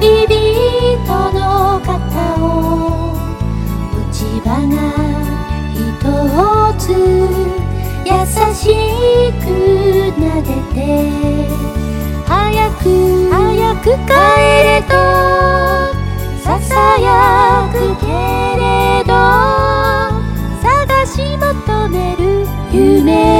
旅人の肩を落ち葉が一つ優しく撫でて、早く帰れとささやくけれど、探し求める夢